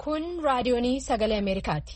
Kun raadiyoonii sagalee Ameerikaati.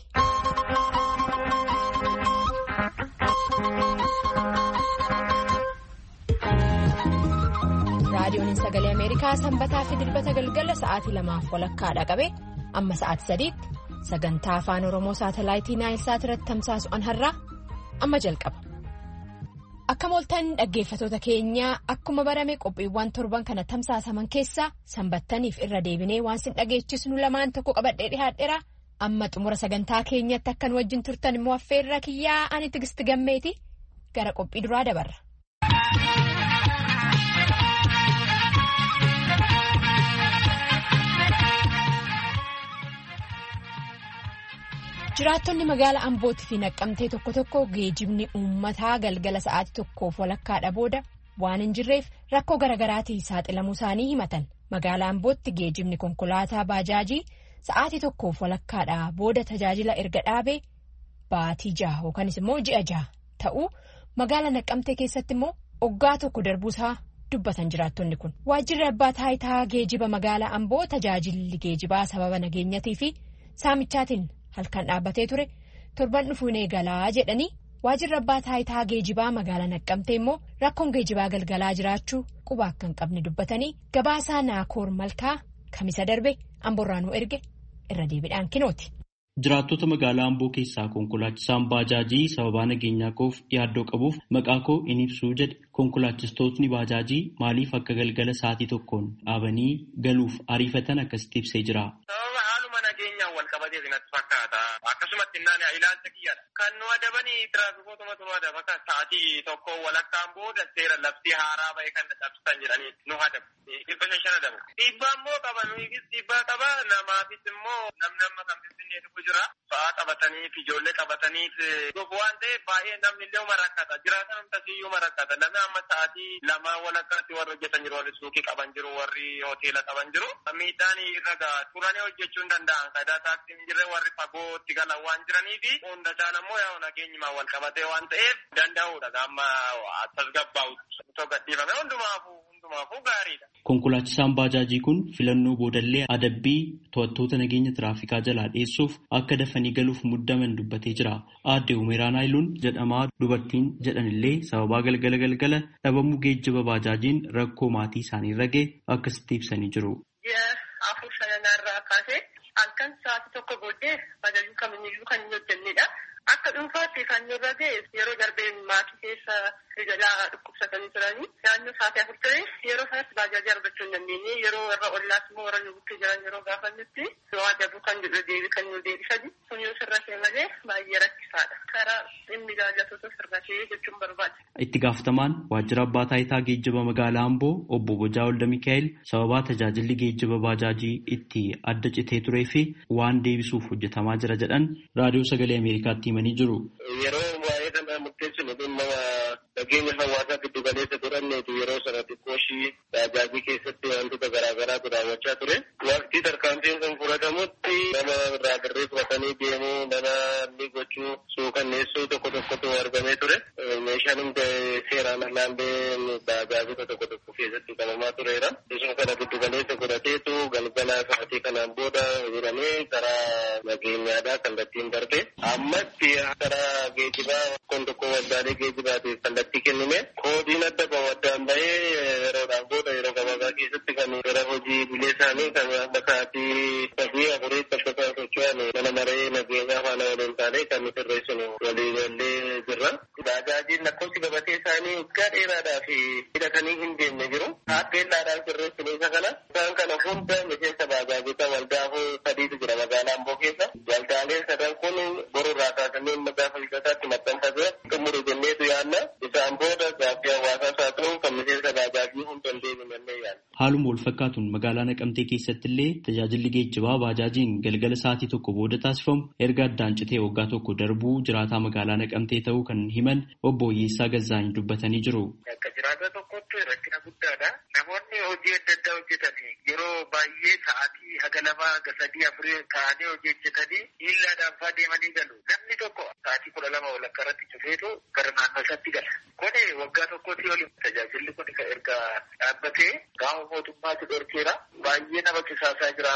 Raadiyooniin sagalee Ameerikaa sanbataa fi dilbata galgala sa'aatii 2:00 qabee amma sa'aatii 3:00 sagantaa afaan Oromoo saatalaayitii Naayilsaat irratti tamsaasu har'aa amma jalqaba. Akka mooltan dhaggeeffatoota keenyaa akkuma barame qophiiwwan torban kana tamsaasaman keessaa sanbattaniif irra deebinee waan sin dhageechisnu lamaan tokko qabadhee dhihaadheera. Amma xumura sagantaa keenyatti akkan wajjin turtan immoo affeerra kiyyaa ani Tigisti Gammeeti gara qophii duraa dabarra. Jiraattonni magaalaa Ambootii fi Naqqamtee tokko tokko geejjibni uummataa galgala sa'aatii tokkoof walakkaadha booda waan hin jirreef rakkoo garaagaraatiin saaxilamuu isaanii himatan. Magaalaa Ambootti geejjibni konkolaataa baajaajii sa'aatii tokkoof walakkaadha booda tajaajila erga dhaabee baatii 6 yookanis immoo ji'a 6 ta'uu magaalaa Naqqamtee keessatti immoo waggaa tokko darbuusaa dubbatan jiraattonni kun. Waajjirri abbaa taayitaa geejjiba magaalaa Amboo tajaajilli geejjibaa sababa nageenyatii fi saamichaatiin halkan dhaabbatee ture torban dhufuun eegalaa jedhanii waajjirri abbaa taayitaa geejibaa magaalaa Naqqamtee immoo rakkoon geejibaa galgalaa jiraachuu quba akka hin qabne dubbatanii gabaasaa Naakoor Malkaa kamisa darbe Amboorraanuu erge irra deebiidhaan kinooti. Jiraattota magaalaa Amboo keessaa konkolaachisaan baajaajii sababaa nageenyaa koof yaaddoo qabuuf maqaa koo in ibsuu jedhe konkolaachistootni baajaajii maaliif akka galgala sa'aatii tokkoon dhaabanii galuuf ariifatan akkasitti ibsee jira. Akkasumatti naannoo ilaalcha kiyyaadha. Kan nu adabanii tiraafikootuma nu adaba kan sa'aatii tokko walakkaan booda seera labsii haaraa bahee kan dhabsisan jedhanii nu adabu. 500 adabu. Dhiibbaa immoo qaba nuufis dhiibbaa qaba namaafis immoo namni amma kan finfinnee dhufu jira. Fa'aa qabataniif ijoollee qabataniif gogu waan ta'eef baay'ee namni illee uma rakkata. Jiraatan humtasiyyuu uma rakkata. Namni amma sa'aatii 2 walakkaatti warri hojjetan jiru warri suuqii qaban jiru warri hoteela qaban jiru. Miidhaan irra ga'a. Turanii hojjechuu hin danda'an. Faayidaa taaksii hin jirre warri fagootti galan waan jiranii fi hunda caalaa immoo yaa nageenyumaan wal qabatee waan ta'eef danda'uudha. Amma tasgabbaa'utti otoo gadhiifame hundumaafuu gaariidha. Konkolaachisaan baajaajii kun filannoo boodallee adabbii to'attoota nageenya tiraafikaa jalaa dhiyeessuuf akka dafanii galuuf muddaman dubbatee jira. Aadde Umeeraa Naayiluun jedhamaa dubartiin jedhanillee sababaa galgala dhabamuu geejjiba baajaajiin rakkoo maatii isaanii irra ga'e akkasitti ibsanii jiru. Afur shananaarraa kaasee halkan sa'aatii tokko booddee baajaajii kamiyyuu kan hin hojjennedha. Akka dhuunfaatti kan nurra ga'e yeroo darbee maatii keessa jalaa dhukkubsatanii turanii naannoo sa'aatii 4 ture yeroo sanatti baajaajii argachuu hin dandeenye yeroo warra ollaas immoo warra nu bukkee jiran yeroo gaafannutti yoo adabu kan jedhu kan nu deebisanii sun yoo sirratee malee baay'ee rakkisaadha. Karaa dhimmi ilaallatoota sirratee jechuun barbaada. Itti gaafatamaan waajjira abbaa taayitaa geejjiba magaalaa Amboo obbo Bojaa Olda Mikaa'el sababaa tajaajilli geejjiba baajaajii itti adda citee turee fi waan deebisuuf hojjetamaa jira jedhan raadiyoo sagalee Ameerikaatti himanii jiru. Yeroo waa'ee kana murteessinu dhimma nageenya hawaasaa giddu galeessa godhanneetu yeroo sana xiqqooshii baajaajii keessatti wantoota garaagaraatu raawwachaa ture. Waqtii tarkaanfiin kun fudhatamutti nama irraa dirree fudhatanii deemuu nama inni gochuu suukanneessuu tokkotu argamee ture. Meeshaan hundi seeraan alaallee baajaajota tokko keessatti qabamaa tureera. Isuma kana giddu galeessa godhateetu galgala sa'aatii kanaan booda jedhamee karaa nageenyaadhaa kallattiin darbe. Ammatti karaa geejjibaa tokko waldaalee geejjibaatiif kallattii kennime. Koodiin adda bahu addaan bahee yeroodhaan booda yeroo gabaabaa keessatti kan gara hojii bilee isaanii kan amma sa'aatii 3-4 akka socho'an mana maree nageenyaa faana waliin taanee kan nu sirreessinu waliigallee jirra. Baajaajiin lakkoofsi gabatee isaanii waggaa dheeraadhaa fi hidhatanii hin deemne jiru. Taappeellaadhaan sirreessinu isa kana. Isaan kana hunda miseensa baajaajota waldaafuu 3tu jira magaalaa Amboo keessa. Waldaaleen 3 kun borurraa kaasanii gaafa hidhataatti maxxanfatee xumuru jenneetu yaadna. Isaan booda gaaffii hawaasaa isaa ta'uu kan miseensa baajaajii hunda hin deemnee yaadna. Haaluma wal fakkaatuun magaalaa Naqamtee keessatti illee tajaajilli geejjibaa baajaajiin galgala sa'aatii tokko booda taasifamu erga addaan citee waggaa tokko darbuu jiraataa magaalaa Naqamtee ta'uu kan himan obbo Oyyeessaa Gazzaany dubbatanii jiru. Akka jiraata tokkotti rakkina guddaadha. Namoonni hojii adda addaa hojjetanii yeroo baay'ee sa'aatii haga 2-3-4 ta'anii hojii hojjetanii miillaadhaan fa'aa deemanii galu. Namni tokko sa'aatii 12 walakkaa irratti cufeetu gara naannoo isaatti gala. Kuni waggaa tokkotti waliin tajaajilli kun erga dhaabbatee gaafa mootummaatti dhorkeera. Baay'ee nama kisaasaa jira.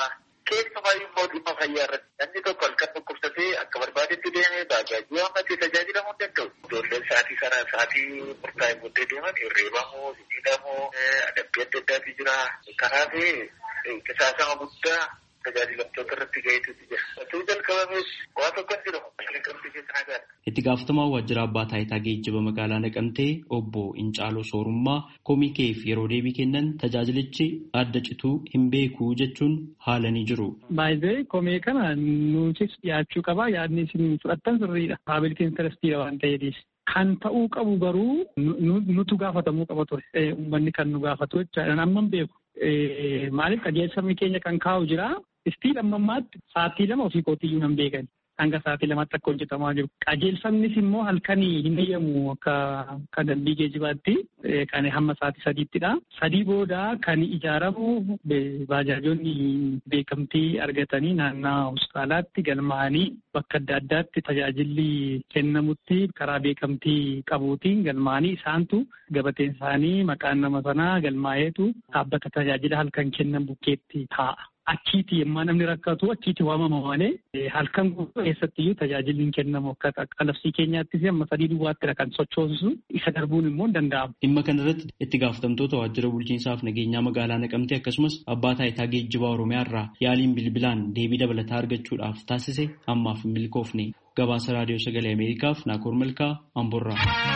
Keessumaa immoo dhimma fayyaa irratti namni tokko halkan dhukkubsatee akka barbaadetti deemee baajaajii waammatee tajaajilamuu danda'u. Ijoolleen sa'aatii murtaa'e booddee deeman hirreebamuu, miidhamuu, adabbii adda addaatu jira. Kanaaf qisaasama guddaa tajaajilamtoota irratti gaheetutu jira. Osoo jalqabamees waa tokko hin jiru. Itti gaafatamaa waajjira abbaa taayitaa geejjiba magaalaa Naqamtee obbo Incaaloo Soorummaa komiikeef yeroo deebii kennan tajaajilichi adda cituu hin beeku jechuun haalanii jiru. Baay'ee komee kana nutis dhiyaachuu qaba. Yaadni isin fudhattan sirriidha. Paabilitiin intarestiidha waan ta'eef. Kan ta'uu qabu garuu nutu gaafatamuu qaba ture. Uummanni kan nu gaafatu jechaadha. Amma hin beeku. Maaliif qajeelfamni keenya kan kaa'u jira. Istiin ammammaatti sa'aatii 2 ofii kootiyyuu nan beekan. Hanga sa'aatii 2tti akka hojjetamaa jiru. Qajeelfamnis immoo halkanii hin eeyyamu akka dambii geejjibaatti kan hamma sa'aatii 3ttidha. 3 booda kan ijaaramu baajaajonni beekamtii argatanii naannoo hospitaalaatti galmaa'anii bakka adda addaatti tajaajilli kennamutti karaa beekamtii qabuutiin galmaa'anii isaantu gabateen isaanii maqaan nama sanaa galmaa'eetu dhaabbata tajaajila halkan kennan bukkeetti taa'a. Achiiti yemmaa namni rakkatu achiiti waamama malee halkan guutuu keessattiyyuu tajaajilli hin kennamu akka qalabsii keenyaattis amma 3 duwwaattidha kan sochoosu isa darbuun immoo hin danda'amu. Dhimma kanarratti itti gaafatamtoota waajjira bulchiinsaaf nageenyaa magaalaa Naqamtee akkasumas abbaa taayitaa geejjibaa Oromiyaa irraa yaaliin bilbilaan deebii dabalataa argachuudhaaf taasise ammaaf hin milkoofne. Gabaasa raadiyoo sagalee Ameerikaaf Naakoor Malkaa Amboorraa.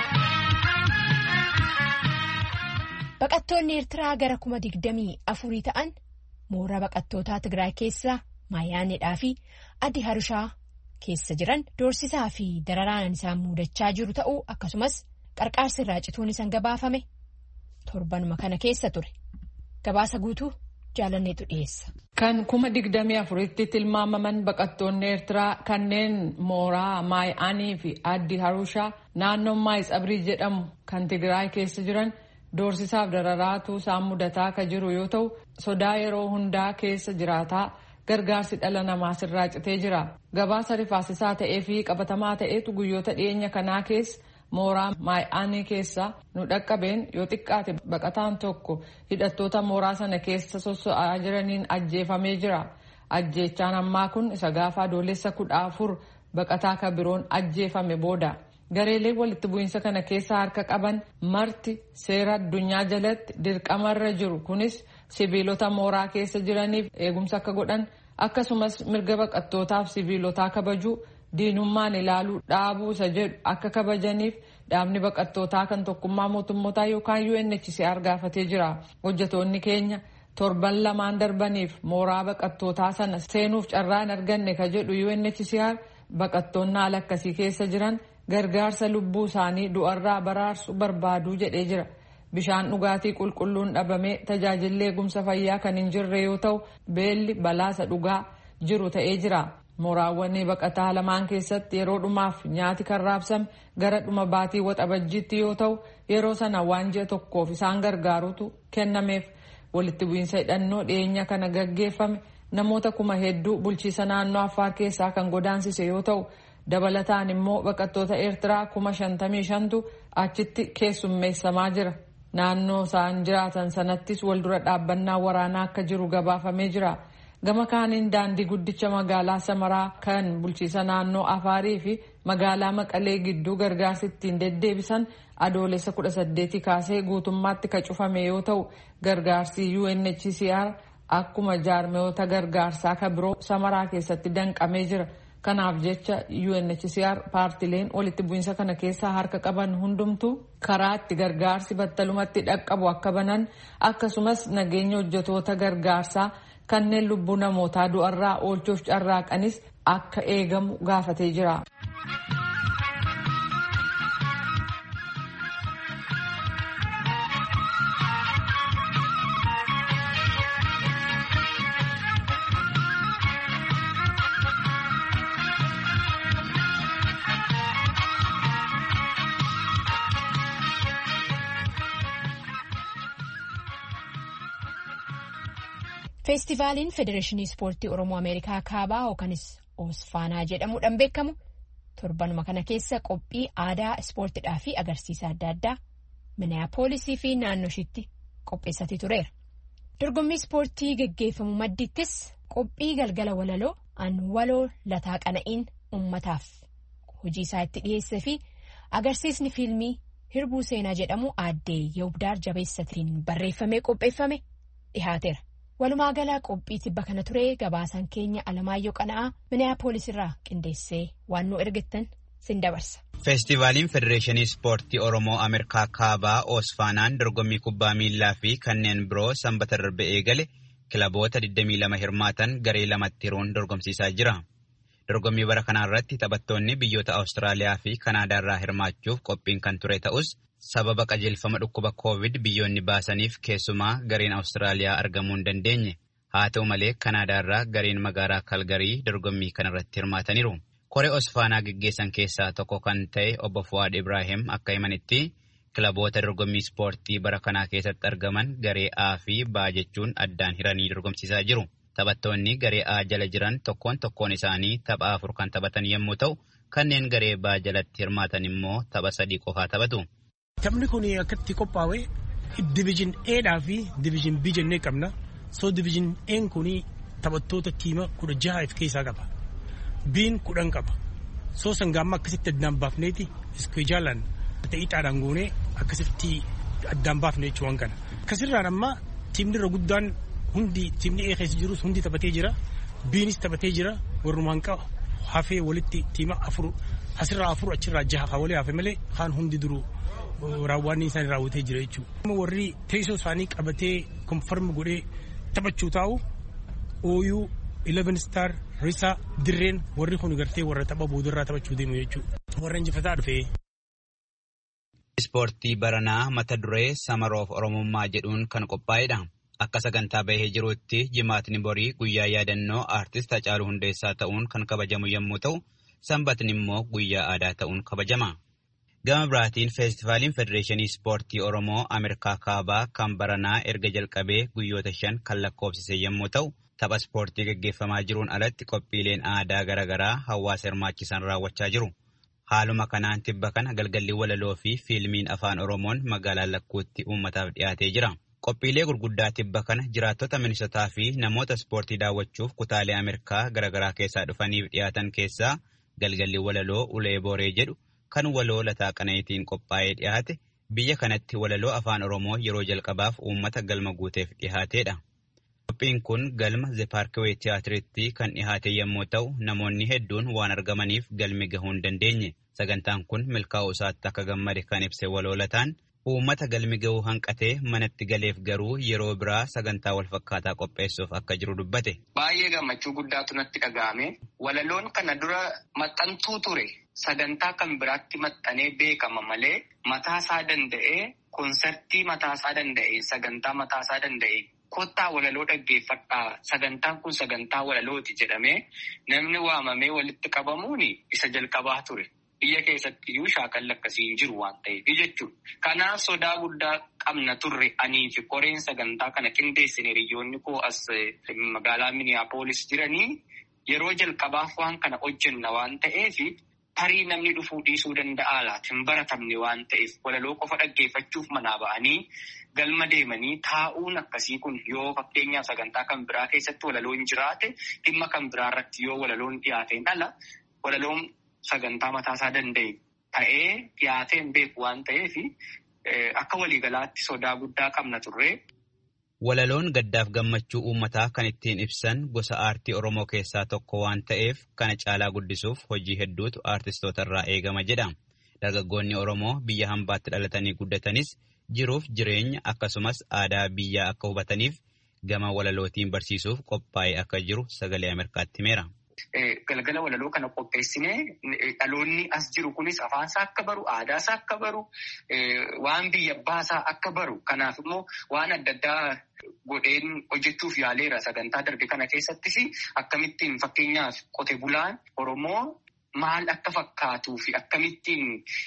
Baqattoonni Eertiraa gara 24,000 ta'an mooraa baqattootaa Tigraay keessa Maayaanedhaa fi Addi Harushaa keessa jiran doorsisaa fi dararaan isaan muudachaa jiru ta'uu akkasumas qarqaarsi irraa cituun isaan gabaafame torbanuma kana keessa ture. Gabaasa guutuu jaalanneetu dhiyeessa. Kan 24,000tti tilmaamaman baqattoonni Eertiraa kanneen mooraa Maayaanii fi Addi Harushaa naannoo Maayitsabrii jedhamu kan Tigraay keessa jiran doorsisaaf dararaatu isaan mudataa akka jiru yoo ta'u sodaa yeroo hundaa keessa jiraataa gargaarsi dhala namaa sirraa citee jira. Gabaasa rifaasisaa ta'ee fi qabatamaa ta'etu guyyoota dhiyeenya kanaa keessa mooraa Maayaanii keessa nu dhaqqabeen yoo xiqqaate baqataan tokko hidhattoota mooraa sana keessa soso'aa jiraniin ajjeefamee jira. Ajjeechaan ammaa kun isa gaafa adoolessa 14 baqataa kan biroon ajjeefame booda. Gareeleen walitti bu'iinsa kana keessa harka qaban marti seera addunyaa jalatti dirqamarra jiru. Kunis sibiilota mooraa keessa jiraniif eegumsa akka godhan akkasumas mirga baqattootaaf sibiilotaa kabajuu diinummaan ilaaluu dhaabuu isa jedhu akka kabajaniif dhaabni baqattootaa kan tokkummaa mootummootaa yookaan UNHCR gaafatee jira. Hojjetoonni keenya torban lamaan darbaniif mooraa baqattootaa sana seenuuf carraa hin arganne ka jedhu UNHCR baqattoonni haala akkasii keessa jiran gargaarsa lubbuu isaanii du'arraa baraarsuu barbaaduu jedhee jira. Bishaan dhugaatii qulqulluun dhabamee tajaajilli eegumsa fayyaa kan hin jirre yoo ta'u beelli balaasa dhugaa jiru ta'ee jira. Mooraawwan baqataa lamaan keessatti yeroo dhumaaf nyaati kan raabsame gara dhuma baatii waxabajjiitti yoo ta'u yeroo sana waan ji'a tokkoof isaan gargaarutu kennameef. Walitti bu'iinsa hidhannoo dhiyeenya kana gaggeeffame namoota 1,000 bulchiisa naannoo Affaar keessaa kan godaansise yoo ta'u dabalataan immoo baqattoota Eertiraa 55,000tu achitti keessummeessamaa jira. Naannoo isaan jiraatan sanattis waldura dhaabbannaa waraanaa akka jiru gabaafamee jira. Gama kaaniin daandii guddicha magaalaa Samaraa kan bulchiisa naannoo Afaarii fi magaalaa Maqalee gidduu gargaarsi ittiin deddeebisan adoolessa 18 kaasee guutummaatti ka cufame yoo ta'u gargaarsi UNHCR akkuma jaarmiyoota gargaarsaa ka biroo Samaraa keessatti danqamee jira. Kanaaf jecha UNHCR paartileen walitti bu'iinsa kana keessaa harka qaban hundumtu karaa itti gargaarsi battalumatti dhaqqabu akka banan akkasumas nageenya hojjetoota gargaarsaa kanneen lubbuu namootaa du'arraa oolchuuf carraaqanis akka eegamu gaafatee jira. Feestivaaliin Federeeshinii Ispoortii Oromoo Ameerikaa Kaabaa yookanis Oosfaanaa jedhamuudhaan beekamu torbanuma kana keessa qophii aadaa ispoortiidhaa fi agarsiisa adda addaa Minneapolisii fi naannoo ishiitti qopheessatii tureera. Dorgommii ispoortii gaggeeffamu maddiittis qophii galgala walaloo an waloo lataa qana'iin ummataaf hojii isaa itti dhiyeessee fi agarsiisni fiilmii hirbuu seenaa jedhamu aaddee Yawubdaar Jabeessatiin barreeffamee qopheeffame dhihaateera. Walumaa galaa qophii tibba kana ture gabaasaan keenya Alamaayyoo Qana'aa Miniyaapolis irraa qindeessee waan nu ergettan sin dabarsa. Feestivaaliin Federeeshinii Ispoortii Oromoo Ameerikaa Kaabaa Oosfaanaan dorgommii kubbaa miilaa fi kanneen biroo sanbata darbe eegale kilaboota 22 hirmaatan garee lamatti hiruun dorgomsiisaa jira. Dorgommii bara kanaa irratti taphattoonni biyyoota Awustiraaliyaa fi Kanaadaa irraa hirmaachuuf qophiin kan ture ta'us sababa qajeelfama dhukkuba Koovid biyyoonni baasaniif keessumaa gareen Awustiraaliyaa argamuu hin dandeenye. Haa ta'u malee Kanaadaa irraa gareen magaalaa Kalgarii dorgommii kanarratti hirmaataniiru. Koree Oosfaanaa geggeessan keessaa tokko kan ta'e obbo Fuwaad Ibrahim akka himanitti kilaboota dorgommii ispoortii bara kanaa keessatti argaman garee A fi B jechuun addaan hiranii dorgomsiisaa jiru. Taphattoonni garee A jala jiran tokkoon isaanii tapha 4 kan taphatan yommuu ta'u kanneen garee B jalatti hirmaatan immoo tapha 3 qofaa taphatu. Taphni kun akkatti qophaa'ee diviizhin A fi diviizhin B jennee qabna. Diviizhin A kun taphattoota tiima 16 of keessaa qaba. B'n 10 qaba. Sangaamma akkasitti addaan baafneeti iskijaalaan ta'itaadhaan goonee akkasitti addaan baafnee jechuun kana. Akkasirraan amma tiimni irra guddaan hundi tiimni A keessa jirus hundi taphatee jira. B'nis taphatee jira. Warrumaan qaba hafee walitti tiima 4 asirraa 4 achirraa 6 haa walii hafe malee kaan hundi duruu raawwanni isaanii raawwatee jira jechuudha. Warri teessoo isaanii qabatee konfarmi godhee taphachuu taa'u OU 11 Star Risa Dirreen warri kun gartee warra tapha boodarraa taphachuu deemu jechuudha. Warra injifataa dhufee. Ispoortii baranaa mata duree Samaroof Oromummaa jedhuun kan qophaa'edha. Akka sagantaa bahee jirutti jimaatni borii guyyaa yaadannoo aartist Hacaaluu Hundeessaa ta'uun kan kabajamu yommuu ta'u sanbatni immoo guyyaa aadaa ta'uun kabajama. Gama biraatiin feestivaaliin Federeeshinii Ispoortii Oromoo Ameerikaa Kaabaa kan baranaa erga jalqabee guyyoota 5 kan lakkoofsise yommuu ta'u tapha ispoortii gaggeeffamaa jiruun alatti qophiileen aadaa garaagaraa hawaasa hirmaachisan raawwachaa jiru. Haaluma kanaan tibba kana galgalli walaloo fi fiilmiin afaan Oromoon magaalaa Lakkuutti uummataaf dhiyaatee jira. Qophiilee gurguddaa tibba kana jiraattota Minisotaa fi namoota ispoortii daawwachuuf kutaalee Ameerikaa garaagaraa keessaa dhufaniif dhiyaatan keessaa galgalli walaloo Ulee Booree jedhu kan waloo lataa qana'iitiin qophaa'ee dhiyaate biyya kanatti walaloo afaan Oromoo yeroo jalqabaaf uummata galma guuteef dhiyaateedha. Qophiin kun galma The Parkway Theatreetti kan dhiyaate yommuu ta'u namoonni hedduun waan argamaniif galmi gahuu hin dandeenye. Sagantaan kun milkaa'uu isaatti akka gammade kan ibse waloo lataan uummata galmi gahuu hanqatee manatti galeef garuu yeroo biraa sagantaa wal fakkaataa qopheessuuf akka jiru dubbate. Baay'ee gammachuu guddaatu natti dhaga'ame. Walaloon kana dura maxxantuu ture. Sagantaa kan biraatti maxxanee beekama malee mataasaa danda'ee konsertii mataasaa danda'ee sagantaa mataasaa danda'ee kottaa walaloo dhaggeeffadhaa sagantaan kun sagantaa walalooti jedhamee namni waamamee walitti qabamuun isa jalqabaa ture. Biyya keessatti iyyuu shaakalli akkasii hin jiru waan ta'eef jechuudha. Kanaaf sodaa guddaa qabna turre anii fi koreen sagantaa kana qindeessine hiriyoonni koo as magaalaa Miniyaapolis jiranii yeroo jalqabaaf waan kana hojjenna waan ta'eef tarii namni dhufuu dhiisuu danda'a laata hin baratamne waan ta'eef walaloo qofa dhaggeeffachuuf manaa ba'anii galma deemanii taa'uun akkasii kun yoo fakkeenyaaf sagantaa kan biraa keessatti walaloon jiraate dhimma kan biraa irratti yoo walaloon dhiyaateen ala walaloon sagantaa mataasaa danda'e ta'ee dhiyaateen beeku waan ta'eef akka waliigalaatti sodaa guddaa qabna turre. Walaloon gaddaaf gammachuu uummataa kan ittiin ibsan gosa aartii Oromoo keessaa tokko waan ta'eef kana caalaa guddisuuf hojii hedduutu aartistoota irraa eegama jedha. Dargaggoonni Oromoo biyya hambaatti dhalatanii guddatanis jiruuf jireenya akkasumas aadaa biyyaa akka hubataniif gama walalootiin barsiisuuf qophaa'ee akka jiru sagalee Ameerikaatti himeera. Galgala walaloo kana qopheessinee dhaloonni as jiru kunis afaansaa akka baru, aadaasaa akka baru, waan biyya baasaa akka baru. Kanaaf immoo waan adda addaa godheen hojjechuuf yaaleera sagantaa darbe kana keessattis akkamittiin fakkeenyaaf qote bulaan Oromoo maal akka fakkaatuu fi akkamittiin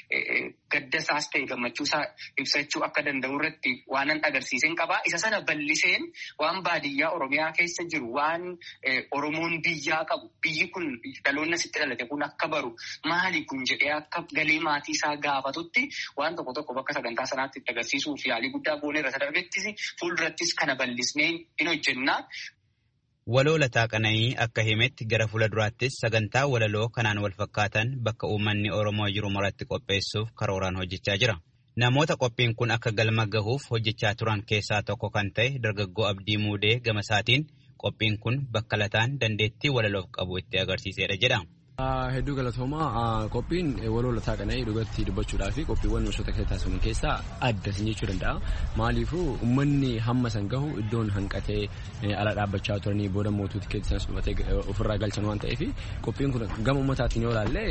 gaddasaas ta'e gammachuusaa ibsachuu akka danda'u irratti waanan agarsiisen qabaa. Isa sana bal'iseen waan baadiyyaa Oromiyaa keessa jiru waan Oromoon biyyaa qabu biyyi kun dhaloonni asitti dhalate kun akka baru maali kun jedhee akka galee maatii isaa gaafatutti waan tokko tokko bakka sagantaa sanaatti itti agarsiisuuf yaalii guddaa goonee irra darbettis fuuldurattis kana bal'isnee hin hojjennaa. Waloo Lataa Qana'ii akka himetti gara fuulduraattis sagantaa walaloo kanaan wal fakkaatan bakka uummanni Oromoo jiru maratti qopheessuuf karooraan hojjechaa jira. Namoota qophiin kun akka galma gahuuf hojjechaa turan keessaa tokko kan ta'e dargaggoo Abdii Muudee gama isaatiin qophiin kun bakka Lataan dandeettii walaloof qabu itti agarsiisedha jedha. Hedduu galatoomaa qophiin waloo Lataa Qana'ii dhugatti dubbachuudhaa fi qophiiwwan gosoota keessatti taasifaman keessaa adda isin jechuu danda'a. Maaliifuu uummanni hamma san gahu iddoon hanqatee ala dhaabbachaa turanii booda mootuu tikeetii sanas dhumatee ofirraa galchan waan ta'eef qophiin kun gama uummataatiin yoo ilaalle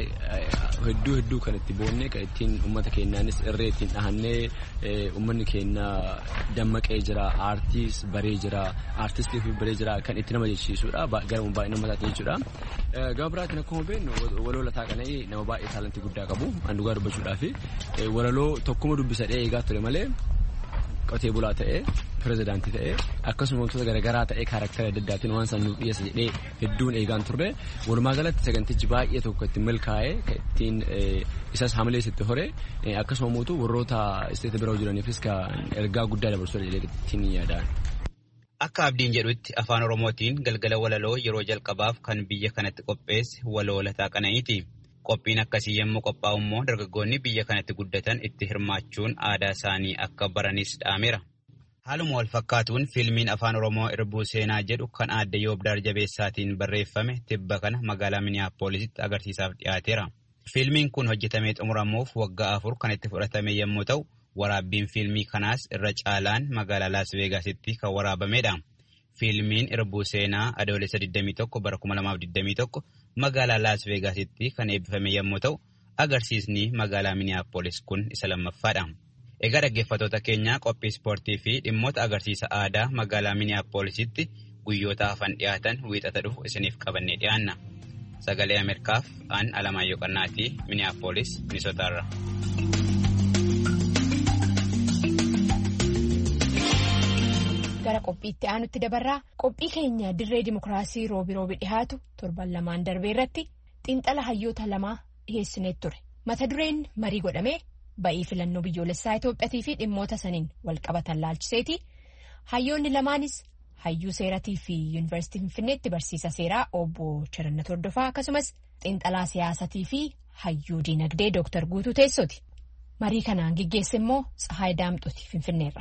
hedduu kan itti boonnee kan ittiin uummata keenyaanis irree ittiin dhahannee uummanni keenya dammaqee jira, baree jira, aartistii fi baree jira kan itti nama jechisiisudha. Gara baay'ina uummataatiin jechuudha. Gama biraatiin akkuma waloo Lataa Qana'ii nama baay'ee taalantii guddaa qabu dhugaa dubbachuudhaaf walaloo tokkuma dubbisadhee eegaa ture malee qotee bulaa ta'ee pirezidaantii ta'ee akkasuma wantoota garaagaraa ta'ee kaarakteera adda addaatiin waan san nuuf dhiyeessa jedhee hedduun eegaan turre walumaa galatti sagantichi baay'ee tokko ittiin milkaa'ee ittiin isas hamilees itti hore akkasuma mootuu warroota isteeta bira jiraniifis ergaa guddaa dabarsuu jedhee ittiin yaadaan. Akka Abdiin jedhutti afaan Oromootiin galgala walaloo yeroo jalqabaaf kan biyya kanatti qopheesse waloo Lataa Qana'iiti. Qophiin akkasii yommuu qophaa'u immoo dargaggoonni biyya kanatti guddatan itti hirmaachuun aadaa isaanii akka baranis dhaameera. Haaluma wal fakkaatuun fiilmiin afaan Oromoo Irbuu Seenaa jedhu kan aadde Yoobdaar Jabeessaatiin barreeffame tibba kana magaalaa Miniyaapoolisitti agarsiisaaf dhiyaateera. Fiilmiin kun hojjetamee xumuramuuf waggaa 4 kan itti fudhatame yommuu ta'u, waraabbiin fiilmii kanaas irra caalaan magaalaa Laas Veegaasitti kan waraabamedha. Fiilmiin Irbuu Seenaa Adoolessa 21 bara 2021 magaalaa Laas Veegaasitti kan eebbifame yommuu ta'u, agarsiisni magaalaa Miniyaapolis kun isa lammaffaadha. Egaa dhaggeeffattoota keenya qophii ispoortii fi dhimmoota agarsiisa aadaa magaalaa Miniyaapolisitti guyyoota hafan dhiyaatan wiixata dhufu isiniif qabannee dhiyaanna. Sagalee Ameerikaaf aan Alamaayyoo Qannaatii Miniyaapolis, Minisootaarra. Gara qophiitti aanutti dabarraa qophii keenya dirree dimokiraasii roobi dhihaatu torban lamaan darbee irratti xiinxala hayyoota lamaa dhiyeessinee ture. Mata dureen marii godhamee ba'ii filannoo biyyoolessaa Itoophiyaatii fi dhimmoota saniin walqabatan laalchiseeti. Hayyoonni lamaanis hayyuu seeratii fi yuunivarsiitii Finfinneetti barsiisa seeraa obbo Chirannat Hordofaa akkasumas xiinxalaa siyaasatii fi hayyuu diinagdee Dr. Guutuu Teessooti. Marii kanaan gaggeesse immoo Tsahaay Daamxooti Finfinneerra.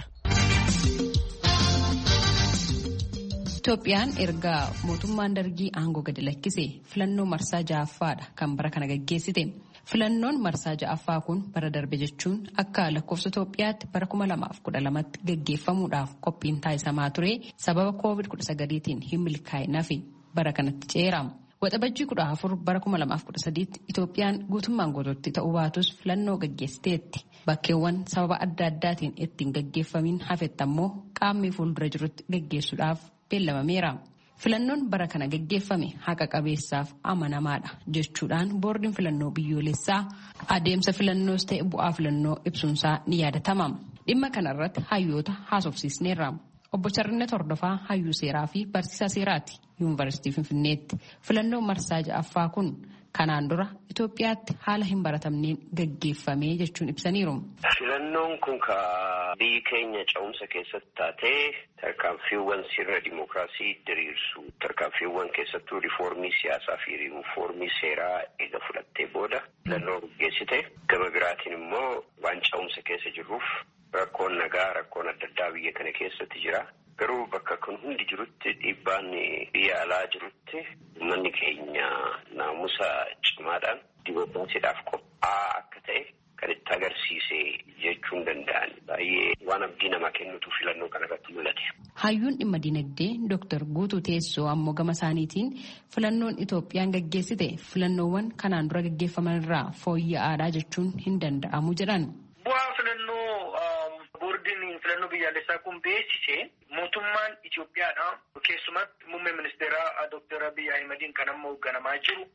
Itoophiyaan erga mootummaan dargii aangoo gadi lakkise filannoo marsaa 6ffaadha kan bara kana gaggeessite. Filannoon marsaa 6ffaa kun bara darbe jechuun akka lakkoofsa Itoophiyaatti bara 2012tti gaggeeffamuudhaaf qophiin taasisamaa ture sababa COVID-19tiin hin milkaa'inaafi bara kanatti ceera. Waxabajjii 14 bara 2013tti Itoophiyaan guutummaan guutuutti ta'uu baatus filannoo gaggeessiteetti. Bakkeewwan sababa adda addaatiin ittiin gaggeeffamiin hafetti ammoo qaamni fuuldura jirutti gaggeessuudhaaf beellamameera. Filannoon bara kana gaggeeffame haqa qabeessaaf amanamaadha jechuudhaan boordiin filannoo biyyoolessaa adeemsa filannoos ta'e bu'aa filannoo ibsuunsaa ni yaadatama. Dhimma kanarratti hayyoota haasofsiisneerra. Obbo Chirannat Hordofaa hayyuu seeraa fi barsiisaa seeraati yuunivarsiitii Finfinneetti. Filannoon marsaa 6ffaa kun kanaan dura Itoophiyaatti haala hin baratamneen gaggeeffame jechuun ibsaniiru. Filannoon kun biyyi keenya ce'umsa keessatti taatee tarkaanfiiwwan sirna dimookiraasii diriirsu tarkaanfiiwwan keessattuu riifoormii siyaasaa fi riifoormii seeraa eega fudhattee booda filannoo gaggeessite. Gama biraatiin immoo waan ce'umsa keessa jirruuf rakkoon nagaa rakkoon adda addaa biyya kana keessatti jira. Garuu bakka kun hundi jirutti dhiibbaan biyya alaa jirutti uummanni keenya naamusa cimaadhaan dimookiraasiidhaaf qophaa'aa akka ta'e kan itti agarsiise jechuun danda'an baay'ee waan abdii namaa kennutu filannoo kanarratti mul'ate. Hayyuun dhimma dinagdee Dr. Guutuu Teessoo ammoo gama isaaniitiin filannoon Itoophiyaan gaggeessite filannoowwan kanaan dura gaggeeffaman irraa fooyya'aadhaa jechuun hin danda'amu jedhan. Bu'aa filannoo boordiin filannoo biyyaalessaa kun beeksise mootummaan Itoophiyaadha keessumatti muummee ministeeraa Dr. Abiy Ahimadiin kan amma hoogganamaa jiru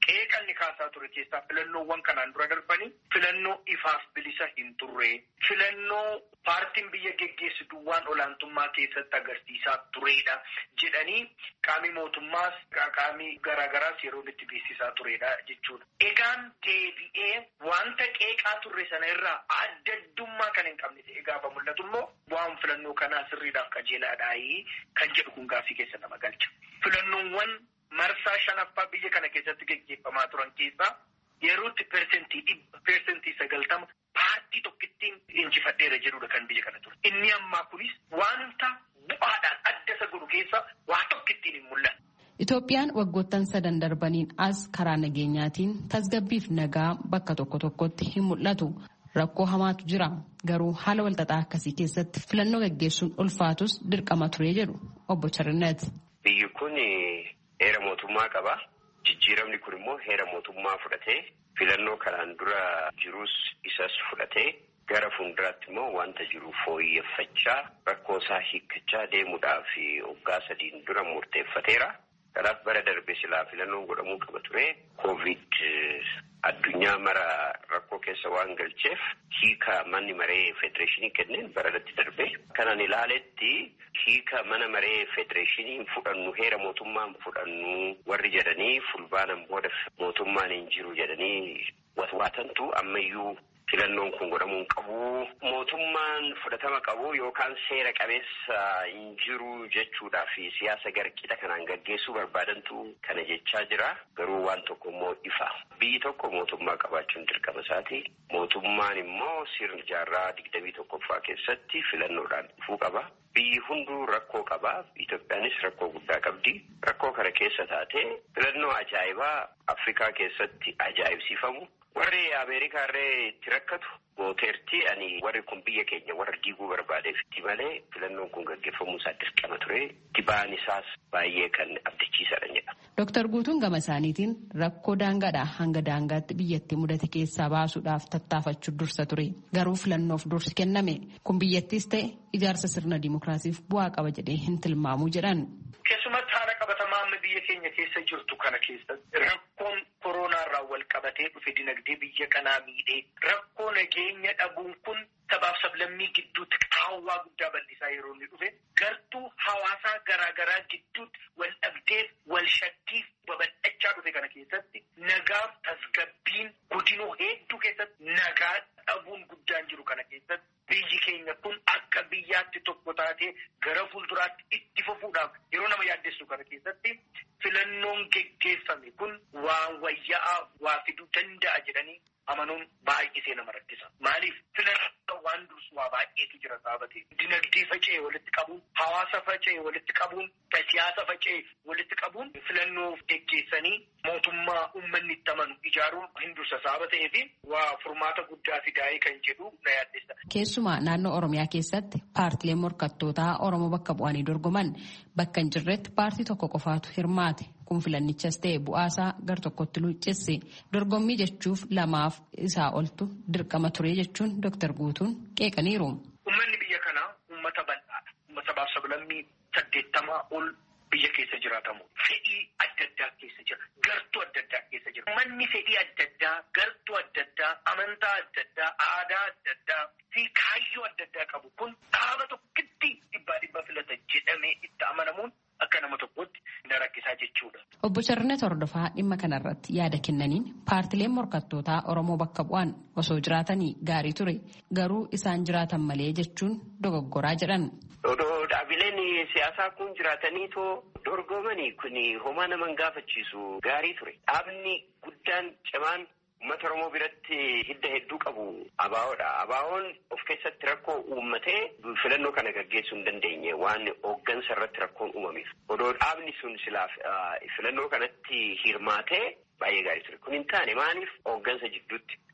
qeeqanni kaasaa ture keessaa filannoowwan kanaan dura darbanii filannoo ifaaf bilisa hin turre filannoo paartiin biyya geggeessitu waan olaantummaa keessatti agarsiisaa turedha jedhanii qaamii mootummaas qaamii garaagaraas yeroo itti beeksisaa turedha jechuudha. Egaan deebi'ee wanta qeeqaa turre sana irraa addaddummaa kan hin qabne ta'e gaafa mul'atu immoo waan filannoo kanaa sirriidhaaf qajeelaadhaayi kan jedhu kun gaaffii keessa nama galcha. Filannoowwan marsaa shanaffaa biyya kana keessatti geggeeffamaa turan keessaa yerootti persentii 90 paartii tokkittiin injifadheera jedhudha kan biyya kana ture. Inni ammaa kunis wanta bu'aadhaan adda isa godhu keessa waa tokkittiin hin mul'anne. Itoophiyaan waggoottan 3 darbaniin as karaa nageenyaatiin tasgabbiif nagaa bakka tokko tokkotti hin mul'atu. Rakkoo hamaatu jira. Garuu haala walxaxaa akkasii keessatti filannoo gaggeessuun ulfaatus dirqama ture jedhu obbo Charnet. Biyyi kun heera mootummaa qaba. Jijjiiramni kun immoo heera mootummaa fudhatee filannoo kanaan dura jirus isas fudhatee gara fuulduraatti immoo wanta jiru fooyyeffachaa rakkoo isaa hiikkachaa deemuudhaaf waggaa 3 dura murteeffateera. Kanaaf bara darbe silaa filannoon godhamuu qaba ture. Covid addunyaa mara rakkoo keessa waan galcheef hiika manni maree federeeshinii kenneen baradatti darbe. Kanaan ilaaletti hiika mana maree federeeshinii fudhannu heera mootummaan fudhannu warri jedhanii fulbaanan booda mootummaan hin jiru jedhanii watwaatantu ammayyuu filannoon kun godhamuu qabu. Mootummaan fudhatama qabu yookaan seera qabeessa hin jiru jechuudhaa fi siyaasa garqixa kanaan gaggeessuu barbaadantu kana jechaa jira. Garuu waan tokko immoo ifa. Biyyi tokko mootummaa qabaachuun dirqama isaati. Mootummaan immoo sirna jaarraa 21ffaa keessatti filannoodhaan dhufuu qaba. Biyyi hunduu rakkoo qaba. Itoophiyaanis rakkoo guddaa qabdi. Rakkoo kana keessa taatee filannoo ajaa'ibaa Afrikaa keessatti ajaa'ibsiifamu. Warri Ameerikaa irree itti rakkatu gooteerti ani warri kun biyya keenya warra diiguu barbaadeefitti malee filannoon kun gaggeeffamuu isaa dirqama ture. Tibaan isaas baay'ee kan abdachiisadha jedha. Dooktar Guutuun gama isaaniitiin rakkoo daangaadhaa hanga daangaatti biyyatti mudate keessaa baasuudhaaf tattaafachuu dursa ture. Garuu filannoof dursi kenname kun biyyattiis ta'e ijaarsa sirna dimookiraasiif bu'aa qaba jedhee hin tilmaamu jedhan. Keessumatti haala qabatamaa amma biyya keenya keessa jirtu kana keessatti rakkoon koronaa irraa wal qabatee dhufe dinagdee biyya kanaa miidhee rakkoo nageenya dhabuun kun sabaaf sablammii gidduutti qaawwaa guddaa bal'isaa yeroo inni dhufe gartuu hawaasaa garaagaraa gidduutti wal dhabdeef wal shakkiif babal'achaa dhufe kana keessatti nagaaf tasgabbiin godinoo hedduu keessatti nagaa dhabuun guddaan jiru kana keessatti biyyi keenya kun akka biyyaatti tokko taatee gara fuulduraatti itti fufuudhaaf yeroo nama yaaddessu kana keessatti filannoon geggeeffame kun waan wayyaa'aa waa fiduu danda'a jedhanii amanuun baay'isee nama rakkisa. Maaliif filannoo waan dursu waa baay'eetu jira saabate. Dinagdee faca'ee walitti qabuun, hawaasa faca'ee walitti qabuun, siyaasa faca'ee walitti qabuun filannoo geggeessanii mootummaa uummanni itti amanu ijaaruun hin dursa saaba ta'ee fi waa furmaata guddaa fidaa'ee kan jedhu na yaaddessa. Keessumaa naannoo Oromiyaa keessatti paartileen morkattootaa Oromoo bakka bu'anii dorgoman bakka hin jirretti paartii tokko qofaatu hirmaate. Kun filannichas ta'e bu'aasaa gar tokkotti luuccesse dorgommii jechuuf lamaaf isaa oltu dirqama ture jechuun Dooktar Guutuun qeeqaniiru. Uummanni biyya kanaa uummata bal'aadha. Uummata sabaaf sablammii 80 ol biyya keessa jiraatamu. Fedhii adda addaa keessa jira. Gartuu adda addaa keessa jira. Uummanni fedhii adda addaa, gartuu adda addaa, amantaa adda addaa, aadaa adda addaa fi kaayyoo adda addaa qabu kun dhaaba tokkotti dhibbaa filata jedhamee itti amanamuun akka nama tokkotti na rakkisaa jechuudha. Obbo Charnet Hordofaa dhimma kanarratti yaada kennaniin paartileen morkattootaa Oromoo bakka bu'an osoo jiraatanii gaarii ture garuu isaan jiraatan malee jechuun dogoggoraa jedhan. Dhaabileen siyaasaa kun jiraataniitoo dorgomanii kun homaa nama hin gaafachiisu gaarii ture. Dhaabni guddaan cimaan uummata Oromoo biratti hidda hedduu qabu ABO'dha. ABO'n of keessatti rakkoo uummatee filannoo kana gaggeessuu hin dandeenye waan hooggansa irratti rakkoon uumameef. Odoo dhaabni sun silaaf filannoo kanatti hirmaatee baay'ee gaarii ture. Kun hin taane maaliif hooggansa jidduutti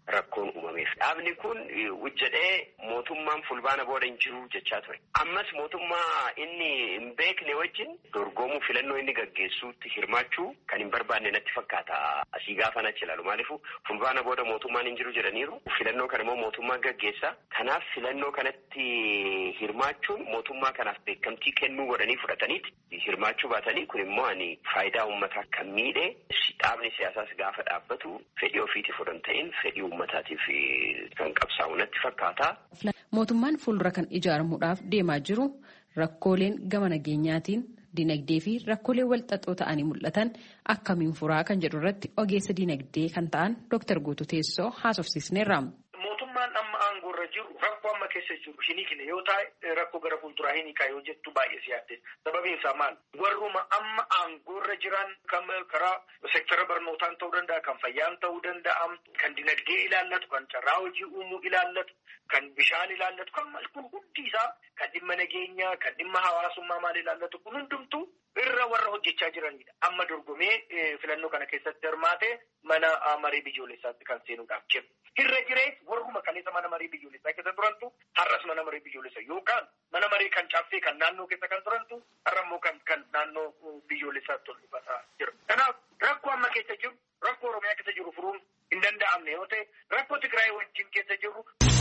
rakkoon uumameef. Dhaabni kun hojjedhee mootummaan fulbaana booda hin jiru jechaa ture. Ammas mootummaa inni hin beekne wajjin dorgomuu filannoo inni gaggeessuutti hirmaachuu kan hin barbaanne natti fakkaata. Asii gaafa nachi ilaalu maaliifuu fulbaana booda mootummaan hin jiru jedhaniiru. Filannoo kana immoo mootummaan gaggeessa. Kanaaf filannoo kanatti hirmaachuun mootummaa kanaaf beekamtii kennuu godhanii fudhataniiti. Hirmaachuu baatanii kun immoo ani faayidaa uummataa kan miidhe dhaabni siyaasaas gaafa dhaabbatu fedhii ofiitiif odoo hin ta'in fedhii uummataatiif kan qabsaa'u natti fakkaata. Mootummaan fuuldura kan ijaaramuudhaaf deemaa jiru rakkooleen gama nageenyaatiin dinagdee fi rakkoolee walxaxoo ta'anii mul'atan akkamiin furaa kan jedhu irratti ogeessa dinagdee kan ta'an Dr. Guutuu Teessoo haasofsiisneerra. Mootummaan amma aangoorra jiru rakkoo amma keessa jiru hin hiikne yoo ta'e rakkoo gara fuulduraa hin hiikaa yoo jettu baay'ee siyaadde. Sababiin isaa maal? Warruma amma aangoorra jiran kan karaa seektara barnootaan ta'uu danda'a, kan fayyaan ta'uu danda'a, kan dinagdee ilaallatu, kan carraa hojii uumuu ilaallatu, kan bishaan ilaallatu, kan maal kun hundi isaa kan dhimma nageenyaa, kan dhimma hawaasummaa maal ilaallatu kun hundumtuu irra warra hojjechaa jiranidha. Amma dorgomee filannoo kana keessatti hirmaatee mana marii biyyoolessaatti kan seenuudhaaf jiru. Irra jirees warruma kaleessa mana marii biyyoolessaa keessa turantu har'as mana marii biyyoolessaa yookaan mana marii kan caaffee kan naannoo keessa kan turantu har'a immoo kan naannoo biyyoolessaatti ol dhufataa jira. Kanaaf rakkoo amma keessa jiru rakkoo Oromiyaa keessa jiru furuun hin danda'amne yoo ta'e rakkoo Tigraay wajjin keessa jiru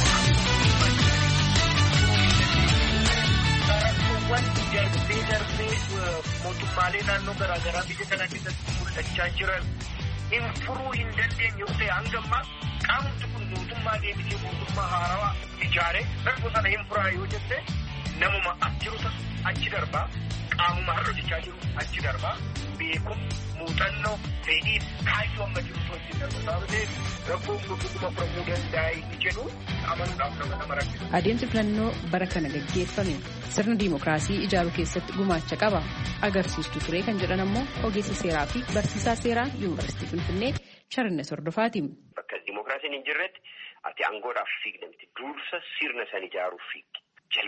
rakkoowwan darbee mootummaalee naannoo garaagaraa biyya kana keessatti mul'achaa jiran hin furuu hin dandeenye yoo ta'e hanga ammaa qaamni kun mootummaa deebisee mootummaa haarawaa ijaaree rakkoo sana hin furaa yoo jette namuma jiru achi darbaa qaamuma har'a hojjechaa jiru achi darbaa beekum muuxannoo fedhii kaayyoo amma jirutu wajjin darba sababa ta'eef rakkoon guutummaa furamuu danda'a inni jedhu amanuudhaaf nama rakkisa. Adeemsi filannoo bara kana gaggeeffame sirna diimokiraasii ijaaruu keessatti gumaacha qaba agarsiistuu ture kan jedhan ammoo ogeessa seeraa fi barsiisaa seeraa yuunivarsiitii Finfinnee Charines Hordofaati. Bakka diimokiraasiin hin jirretti ati aangoodhaaf fiigdamti dursa sirna san ijaaruuf fiigdi.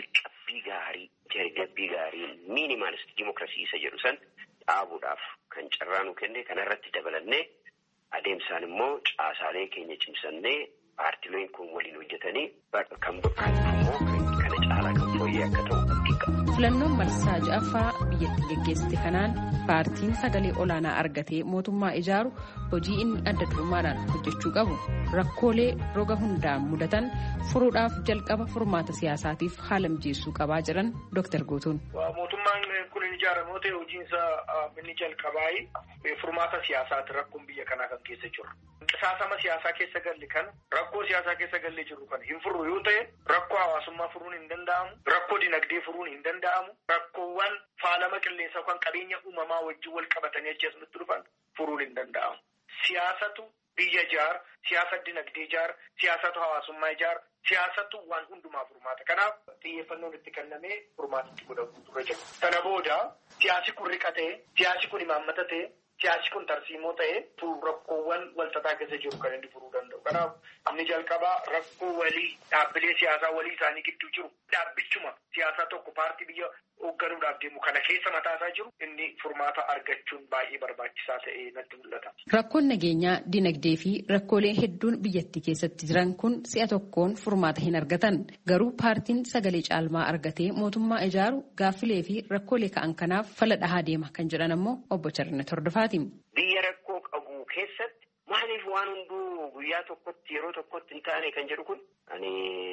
Jalqabbii gaarii miinimaalist diimokiraasii isa jedhu san dhaabuudhaaf kan carraa nu kenne kanarratti dabalannee adeemsaan immoo caasaalee keenya cimsannee paartileen kun waliin hojjetanii kan immoo kana caalaa kan fooyyee akka ta'u abdii qaba. Filannoon marsaa ja'affaa biyyatti geggeessite kanaan paartiin sagalee olaanaa argatee mootummaa ijaaru hojii inni adda durummaadhaan hojjechuu qabu rakkoolee roga hundaan mudatan furuudhaaf jalqaba furmaata siyaasaatiif haala mijeessuu qabaa jedhan Dr. Guutuun. Mootummaan kun hin ijaaramoo ta'e hojiinsa inni jalqabaa furmaata siyaasaati rakkoon biyya kanaa kan keessa jiru. Qisaasama siyaasaa keessa galle kan rakkoo siyaasaa keessa gallee jiru kan hin furru yoo ta'e rakkoo hawaasummaa furuun hin danda'amu, rakkoo dinagdee furuun hin danda'amu, rakkoowwan faalama qilleensaa kan qabeenya uumamaa wajjin wal qabatanii achi asumatti dhufan furuun hin danda'amu. Siyaasatu biyya ijaara, siyaasa dinagdee ijaara, siyaasatu hawaasummaa ijaara, siyaasatu waan hundumaa furmaata. Kanaaf xiyyeeffannoon itti kennamee furmaatitti godhamu turre jira. Kana booda siyaasi kun riqatee, siyaasi kun imaammata ta'e, siyaasi kun tarsiimoo ta'ee rakkoowwan walxaxaa keessa jiru kan inni furuu danda'u. Kanaaf inni jalqabaa rakkoo walii dhaabbilee siyaasaa walii isaanii gidduu jiru dhaabbichuma siyaasaa tokko paartii biyya hoogganuudhaaf deemu kana keessa mataasaa jiru inni furmaata argachuun baay'ee barbaachisaa ta'ee natti mul'ata. Rakkoon nageenyaa, dinagdee fi rakkoolee hedduun biyyattii keessatti jiran kun si'a tokkoon furmaata hin argatan. Garuu paartiin sagalee caalmaa argatee mootummaa ijaaru gaaffilee fi rakkoolee ka'an kanaaf fala dhahaa deema kan jedhan ammoo obbo Charines Hordofaati. Biyya rakkoo qabu keessatti maaliif waan hunduu guyyaa tokkotti yeroo tokkotti hin taane kan jedhu kun ani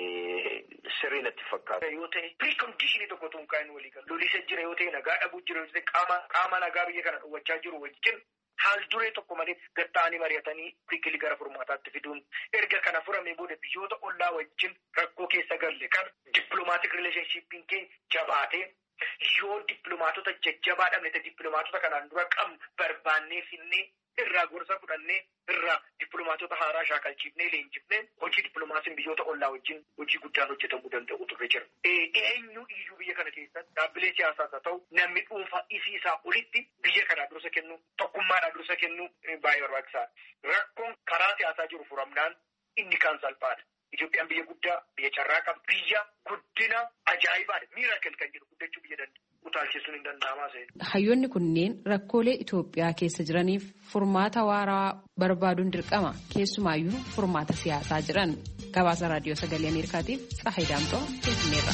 sirrii natti fakkaata. Yoo ta'e piriikondishinii tokko tun kaa'in walii galu. Lolisa jira yoo ta'e nagaa dhabuu jira yoo ta'e qaama nagaa biyya kana dhowwachaa jiru wajjin haal duree tokko malee gatta'anii mari'atanii fiigilii gara furmaataatti fiduun erga kana furamee booda biyyoota ollaa wajjin rakkoo keessa galle kan dippiloomaatiik rileeshnshiippiin keenya jabaatee yoo dippiloomaatota jajjabaa dhabne dippiloomaatota kanaan dura qabnu barbaannee finnee irraa gorsa fudhannee irraa dippiloomaatota haaraa shaakalchiifnee leenjifnee hojii dippiloomaasiin biyyoota ollaa wajjin hojii guddaan hojjetamuu danda'u turre jira. Eenyu iyyuu biyya kana keessatti dhaabbilee siyaasaas haa ta'u namni dhuunfaa isii isaa olitti biyya kanaa dursa kennu tokkummaadhaa dursa kennu baay'ee barbaachisaadha. Rakkoon karaa siyaasaa jiru furamnaan inni kaan salphaadha. Itoophiyaan biyya guddaa, biyya carraa qaba, biyya guddina ajaa'ibaadha. Miiraakil kan jedhu guddachuu biyya danda'a. Utaalchisuun hin danda'amaa seera. Hayyoonni kunneen rakkoolee Itoophiyaa keessa jiraniif furmaata waaraa barbaaduun dirqama keessumaayyuu furmaata siyaasaa jiran. Gabaasa raadiyoo sagalee Ameerikaatiif Tsahayi Daamtoo Finfinneerra.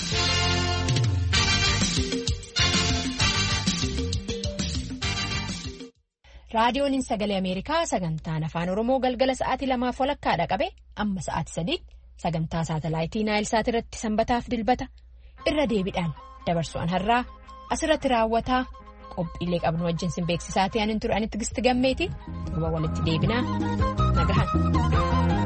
Raadiyoon sagalee Ameerikaa sagantaan afaan Oromoo galgala sa'aatii 2:00 qabe amma sa'aatii 3 sagantaa saatalaayitii Naayilsaat irratti sanbataaf dilbata irra deebiidhaan dabarsuun har'aa asirratti raawwataa qophiilee qabnu wajjin sin beeksisaatii anin turanitti gisti gammeeti duuba walitti deebinaa nagahan.